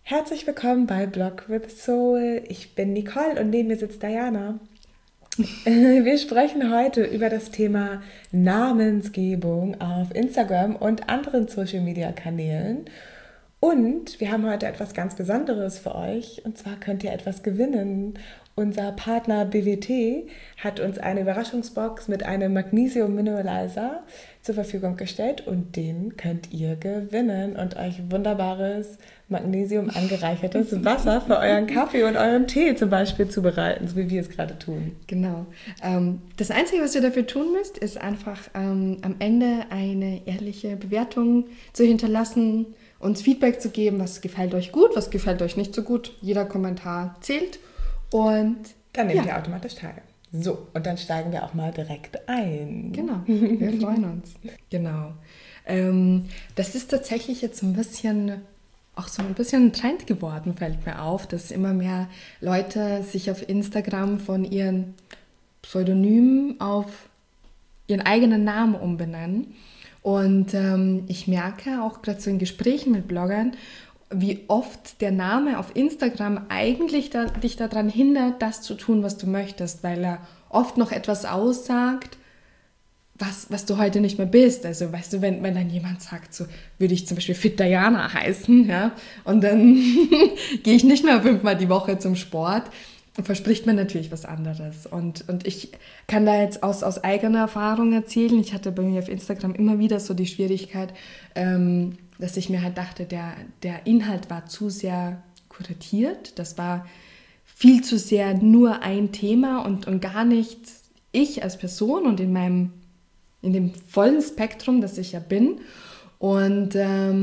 Herzlich willkommen bei Blog with Soul. Ich bin Nicole und neben mir sitzt Diana. Wir sprechen heute über das Thema Namensgebung auf Instagram und anderen Social-Media-Kanälen. Und wir haben heute etwas ganz Besonderes für euch. Und zwar könnt ihr etwas gewinnen. Unser Partner BWT hat uns eine Überraschungsbox mit einem Magnesium Mineralizer zur Verfügung gestellt. Und den könnt ihr gewinnen und euch wunderbares Magnesium angereichertes Wasser für euren Kaffee und euren Tee zum Beispiel zubereiten, so wie wir es gerade tun. Genau. Das Einzige, was ihr dafür tun müsst, ist einfach am Ende eine ehrliche Bewertung zu hinterlassen, uns Feedback zu geben, was gefällt euch gut, was gefällt euch nicht so gut. Jeder Kommentar zählt und dann nehmt ihr automatisch teil. So, und dann steigen wir auch mal direkt ein. Genau, wir freuen uns. Genau. Das ist tatsächlich jetzt ein bisschen ein Trend geworden, fällt mir auf, dass immer mehr Leute sich auf Instagram von ihren Pseudonymen auf ihren eigenen Namen umbenennen. Und ich merke auch gerade so in Gesprächen mit Bloggern, wie oft der Name auf Instagram eigentlich dich daran hindert, das zu tun, was du möchtest, weil er oft noch etwas aussagt, was du heute nicht mehr bist. Also weißt du, wenn dann jemand sagt, so würde ich zum Beispiel Fit Diana heißen, ja, und dann gehe ich nicht mehr 5-mal die Woche zum Sport, verspricht man natürlich was anderes. Und ich kann da jetzt aus eigener Erfahrung erzählen, ich hatte bei mir auf Instagram immer wieder so die Schwierigkeit, dass ich mir halt dachte, der Inhalt war zu sehr kuratiert, das war viel zu sehr nur ein Thema und gar nicht ich als Person und in dem vollen Spektrum, das ich ja bin. Und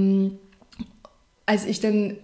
als ich dann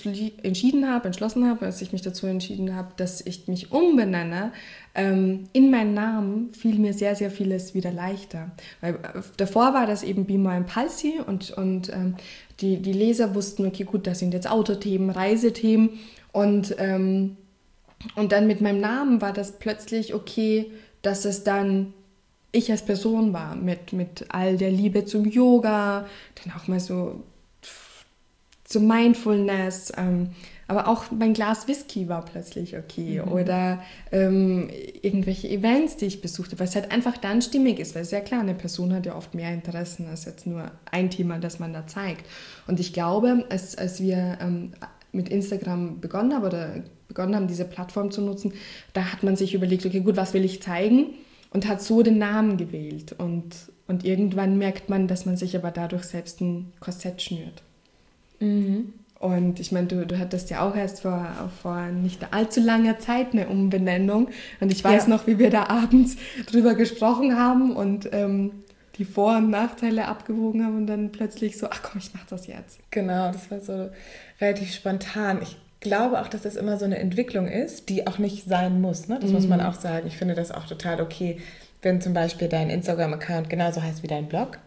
als ich mich dazu entschieden habe, dass ich mich umbenenne, in meinen Namen fiel mir sehr, sehr vieles wieder leichter. Weil davor war das eben Be More Impulsi und die Leser wussten, okay, gut, das sind jetzt Autothemen, Reisethemen und dann mit meinem Namen war das plötzlich okay, dass es dann ich als Person war, mit all der Liebe zum Yoga, dann auch mal so zum Mindfulness, aber auch mein Glas Whisky war plötzlich okay oder irgendwelche Events, die ich besuchte, weil es halt einfach dann stimmig ist, weil es ja klar, eine Person hat ja oft mehr Interessen als jetzt nur ein Thema, das man da zeigt. Und ich glaube, als wir mit Instagram begonnen haben, diese Plattform zu nutzen, da hat man sich überlegt, okay, gut, was will ich zeigen? Und hat so den Namen gewählt. Und irgendwann merkt man, dass man sich aber dadurch selbst ein Korsett schnürt. Mhm. Und ich meine, du hattest ja auch erst vor nicht allzu langer Zeit eine Umbenennung. Und ich weiß noch, wie wir da abends drüber gesprochen haben und die Vor- und Nachteile abgewogen haben und dann plötzlich so, ach komm, ich mach das jetzt. Genau, das war so relativ spontan. Ich glaube auch, dass das immer so eine Entwicklung ist, die auch nicht sein muss. Ne? Das muss man auch sagen. Ich finde das auch total okay, wenn zum Beispiel dein Instagram-Account genauso heißt wie dein Blog.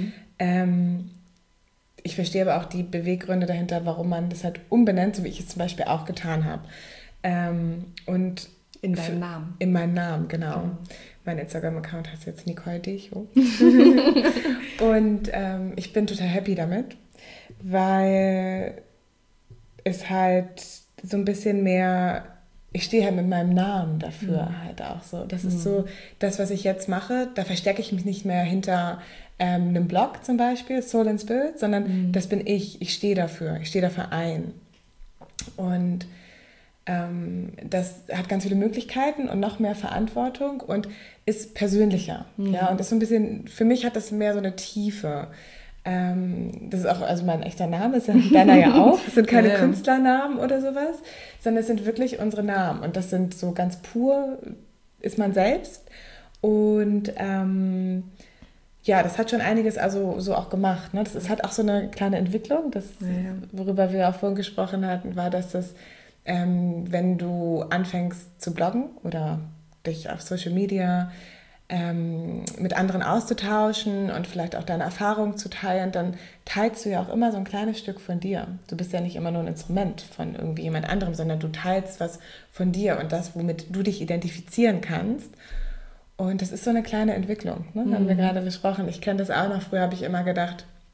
Ich verstehe aber auch die Beweggründe dahinter, warum man das halt umbenennt, so wie ich es zum Beispiel auch getan habe. Und in deinem Namen. In meinem Namen, genau. Mein Instagram-Account heißt jetzt Nicole Decho. Und ich bin total happy damit, weil es halt so ein bisschen mehr, ich stehe halt mit meinem Namen dafür halt auch so. Das ist so das, was ich jetzt mache. Da verstecke ich mich nicht mehr hinter einem Blog zum Beispiel, Soul and Spirit, sondern das bin ich. Ich stehe dafür. Ich stehe dafür ein. Und das hat ganz viele Möglichkeiten und noch mehr Verantwortung und ist persönlicher. Ja, und das ist so ein bisschen, für mich hat das mehr so eine Tiefe. Das ist auch, also mein echter Name ist ja deiner ja auch. Es sind keine Künstlernamen oder sowas, sondern es sind wirklich unsere Namen. Und das sind so ganz pur, ist man selbst. Und das hat schon einiges also so auch gemacht. Ne? Das hat auch so eine kleine Entwicklung. Das, worüber wir auch vorhin gesprochen hatten, war, dass das, wenn du anfängst zu bloggen oder dich auf Social Media mit anderen auszutauschen und vielleicht auch deine Erfahrungen zu teilen, dann teilst du ja auch immer so ein kleines Stück von dir. Du bist ja nicht immer nur ein Instrument von irgendwie jemand anderem, sondern du teilst was von dir und das, womit du dich identifizieren kannst. Und das ist so eine kleine Entwicklung, ne? Haben wir gerade besprochen. Ich kenne das auch noch. Früher habe ich immer gedacht,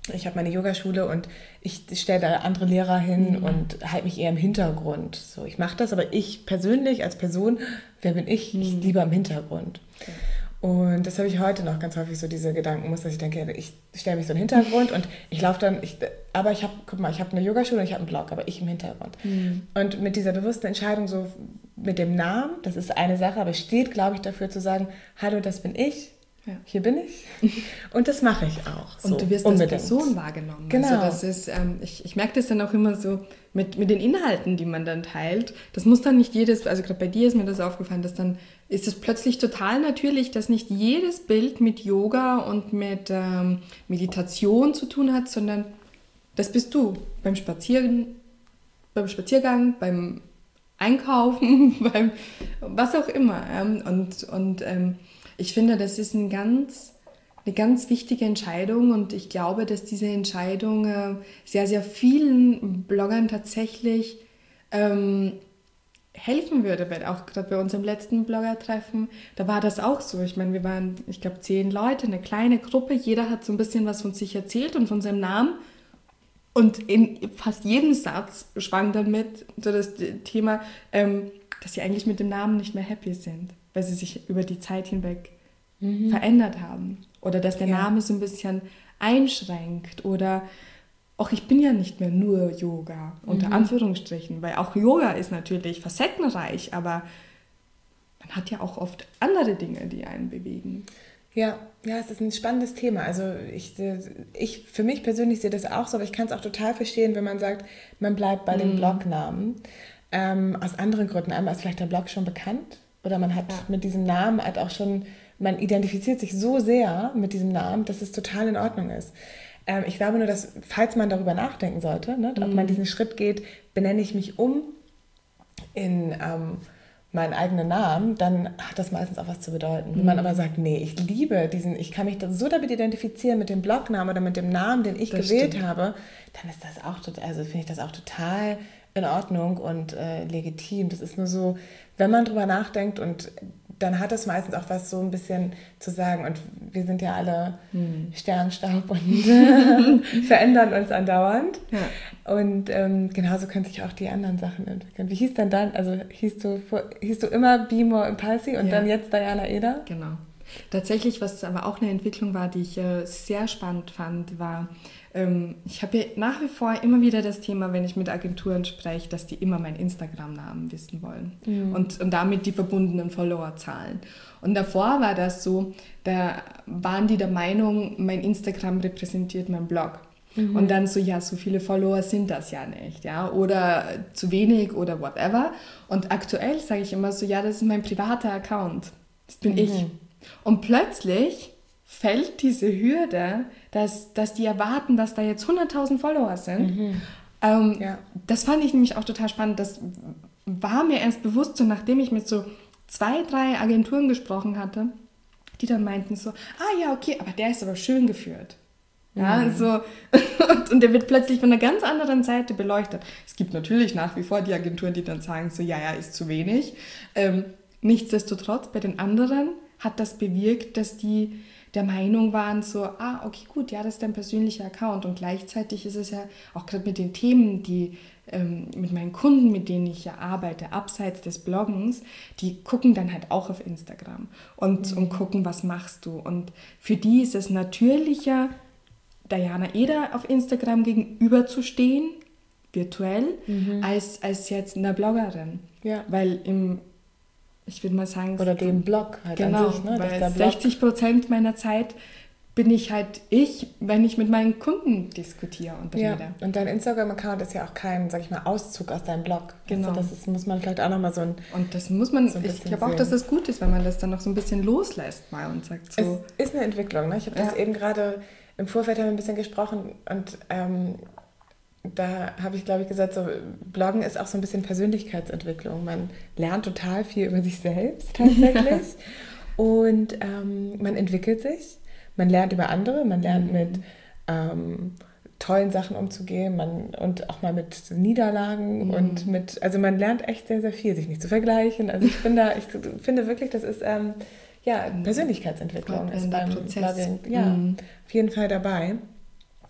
Ich habe meine Yogaschule und ich stelle da andere Lehrer hin und halte mich eher im Hintergrund. So, ich mache das, aber ich persönlich als Person, wer bin ich? Ich lieber im Hintergrund. Okay. Und das habe ich heute noch ganz häufig so diese Gedankenmuster, dass ich denke, ich stelle mich so in den Hintergrund und ich laufe dann, aber ich habe, guck mal, ich habe eine Yogaschule und ich habe einen Blog, aber ich im Hintergrund. Und mit dieser bewussten Entscheidung so mit dem Namen, das ist eine Sache, aber es steht, glaube ich, dafür zu sagen, hallo, das bin ich. Ja. Hier bin ich und das mache ich auch. So, und du wirst unbedingt als Person wahrgenommen. Genau. Also das ist, ich merke das dann auch immer so mit den Inhalten, die man dann teilt. Das muss dann nicht jedes, also gerade bei dir ist mir das aufgefallen, dass dann ist es plötzlich total natürlich, dass nicht jedes Bild mit Yoga und mit Meditation zu tun hat, sondern das bist du beim Spaziergang, beim Einkaufen, beim was auch immer. Und ich finde, das ist eine ganz wichtige Entscheidung und ich glaube, dass diese Entscheidung sehr, sehr vielen Bloggern tatsächlich helfen würde, weil auch gerade bei unserem letzten Blogger-Treffen, da war das auch so. Ich meine, wir waren, ich glaube, 10 Leute, eine kleine Gruppe, jeder hat so ein bisschen was von sich erzählt und von seinem Namen und in fast jedem Satz schwang dann mit so das Thema, dass sie eigentlich mit dem Namen nicht mehr happy sind, weil sie sich über die Zeit hinweg verändert haben. Oder dass der Name so ein bisschen einschränkt. Oder auch ich bin ja nicht mehr nur Yoga, unter Anführungsstrichen. Weil auch Yoga ist natürlich facettenreich, aber man hat ja auch oft andere Dinge, die einen bewegen. Ja, es ist ein spannendes Thema. Also ich für mich persönlich sehe das auch so, aber ich kann es auch total verstehen, wenn man sagt, man bleibt bei dem Blognamen. Aus anderen Gründen. Einmal ist vielleicht der Blog schon bekannt oder man hat mit diesem Namen halt auch schon, man identifiziert sich so sehr mit diesem Namen, dass es total in Ordnung ist. Ich glaube nur, dass, falls man darüber nachdenken sollte, ne, ob man diesen Schritt geht, benenne ich mich um in meinen eigenen Namen, dann hat das meistens auch was zu bedeuten. Wenn man aber sagt, nee, ich liebe ich kann mich so damit identifizieren mit dem Blognamen oder mit dem Namen, den ich gewählt habe, dann ist das auch total, also finde ich das auch total in Ordnung und legitim. Das ist nur so, wenn man drüber nachdenkt und dann hat es meistens auch was so ein bisschen zu sagen und wir sind ja alle Sternstaub und verändern uns andauernd. Ja. Und genauso können sich auch die anderen Sachen entwickeln. Wie hieß denn dann, also hieß du immer Be More Impulsi und dann jetzt Diana Eder? Genau. Tatsächlich, was aber auch eine Entwicklung war, die ich sehr spannend fand, war, ich habe ja nach wie vor immer wieder das Thema, wenn ich mit Agenturen spreche, dass die immer meinen Instagram-Namen wissen wollen und damit die verbundenen Followerzahlen. Und davor war das so, da waren die der Meinung, mein Instagram repräsentiert meinen Blog. Und dann so, ja, so viele Follower sind das ja nicht, ja, oder zu wenig oder whatever. Und aktuell sage ich immer so, ja, das ist mein privater Account, das bin ich. Und plötzlich fällt diese Hürde, dass die erwarten, dass da jetzt 100.000 Follower sind. Das fand ich nämlich auch total spannend. Das war mir erst bewusst, so nachdem ich mit so 2, 3 Agenturen gesprochen hatte, die dann meinten so, ja, okay, aber der ist aber schön geführt. Ja, so, und der wird plötzlich von einer ganz anderen Seite beleuchtet. Es gibt natürlich nach wie vor die Agenturen, die dann sagen so, ja, ist zu wenig. Nichtsdestotrotz, bei den anderen hat das bewirkt, dass die der Meinung waren so, okay, gut, ja, das ist dein persönlicher Account. Und gleichzeitig ist es ja auch gerade mit den Themen, die mit meinen Kunden, mit denen ich ja arbeite, abseits des Bloggens, die gucken dann halt auch auf Instagram und gucken, was machst du. Und für die ist es natürlicher, Diana Eder auf Instagram gegenüberzustehen, virtuell, als jetzt einer Bloggerin. Ja. Weil ich würde mal sagen... Oder dem Blog halt genau, an sich. Ne? Weil 60% meiner Zeit bin ich halt wenn ich mit meinen Kunden diskutiere und rede. Ja, und dein Instagram-Account ist ja auch kein, sag ich mal, Auszug aus deinem Blog. Genau. Also muss man vielleicht auch nochmal so ein... Und das muss man, so ich glaube auch, dass das gut ist, wenn man das dann noch so ein bisschen loslässt mal und sagt so... Es ist eine Entwicklung, ne? Ich habe das eben gerade... Im Vorfeld haben wir ein bisschen gesprochen und da habe ich, glaube ich, gesagt, so Bloggen ist auch so ein bisschen Persönlichkeitsentwicklung. Man lernt total viel über sich selbst tatsächlich und man entwickelt sich, man lernt über andere, man lernt mit tollen Sachen umzugehen und auch mal mit Niederlagen und also man lernt echt sehr, sehr viel, sich nicht zu vergleichen. Also ich finde wirklich, das ist... Persönlichkeitsentwicklung ist beim Blogging auf jeden Fall dabei.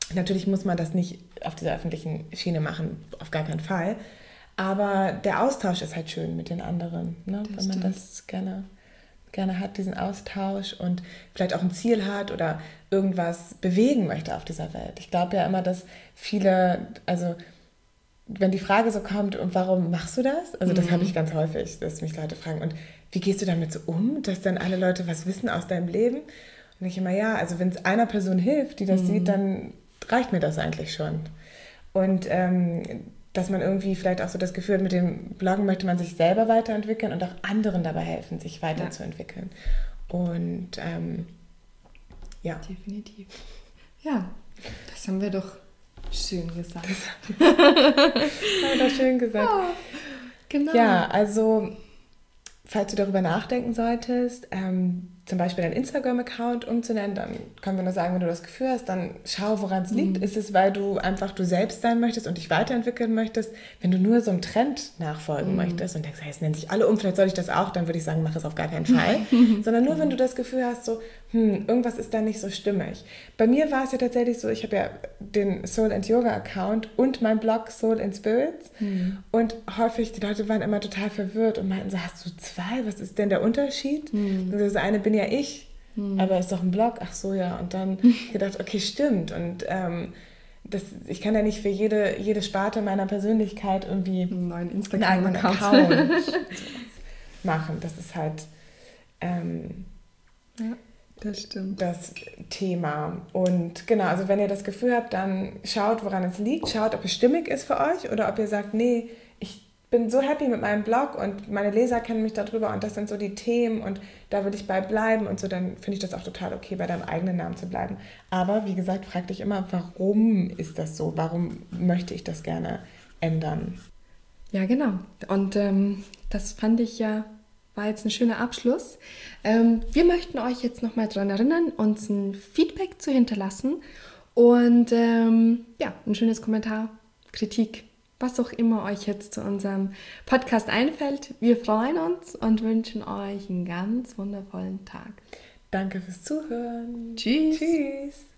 Natürlich muss man das nicht auf dieser öffentlichen Schiene machen, auf gar keinen Fall. Aber der Austausch ist halt schön mit den anderen, ne? Wenn man das gerne hat, diesen Austausch und vielleicht auch ein Ziel hat oder irgendwas bewegen möchte auf dieser Welt. Ich glaube ja immer, dass viele, also wenn die Frage so kommt, und warum machst du das? Also das habe ich ganz häufig, dass mich Leute fragen, und wie gehst du damit so um, dass dann alle Leute was wissen aus deinem Leben? Und ich immer, ja, also wenn es einer Person hilft, die das sieht, dann reicht mir das eigentlich schon. Und dass man irgendwie vielleicht auch so das Gefühl hat, mit dem Bloggen möchte man sich selber weiterentwickeln und auch anderen dabei helfen, sich weiterzuentwickeln. Und ja. Definitiv. Ja, das haben wir doch schön gesagt. Haben wir doch schön gesagt. Ja, genau. Ja, also falls du darüber nachdenken solltest, zum Beispiel deinen Instagram-Account umzunennen, dann können wir nur sagen, wenn du das Gefühl hast, dann schau, woran es liegt. Ist es, weil du einfach du selbst sein möchtest und dich weiterentwickeln möchtest? Wenn du nur so einem Trend nachfolgen möchtest und denkst, hey, es nennen sich alle um, vielleicht soll ich das auch, dann würde ich sagen, mach es auf gar keinen Fall. Sondern nur, wenn du das Gefühl hast, so, irgendwas ist da nicht so stimmig. Bei mir war es ja tatsächlich so, ich habe ja den Soul and Yoga Account und mein Blog Soul and Spirits und häufig, die Leute waren immer total verwirrt und meinten so, hast du zwei? Was ist denn der Unterschied? Das eine bin ja ich, aber ist doch ein Blog. Ach so, ja. Und dann gedacht, okay, stimmt. Und ich kann ja nicht für jede Sparte meiner Persönlichkeit irgendwie einen neuen einen Instagram-Account Account machen. Das ist halt ja, das stimmt. das Thema. Und genau, also wenn ihr das Gefühl habt, dann schaut, woran es liegt. Schaut, ob es stimmig ist für euch oder ob ihr sagt, nee, ich bin so happy mit meinem Blog und meine Leser kennen mich darüber und das sind so die Themen und da will ich bei bleiben und so, dann finde ich das auch total okay, bei deinem eigenen Namen zu bleiben. Aber wie gesagt, frag dich immer, warum ist das so? Warum möchte ich das gerne ändern? Ja, genau. Und das fand ich war jetzt ein schöner Abschluss. Wir möchten euch jetzt nochmal daran erinnern, uns ein Feedback zu hinterlassen und ein schönes Kommentar, Kritik, was auch immer euch jetzt zu unserem Podcast einfällt. Wir freuen uns und wünschen euch einen ganz wundervollen Tag. Danke fürs Zuhören. Tschüss. Tschüss.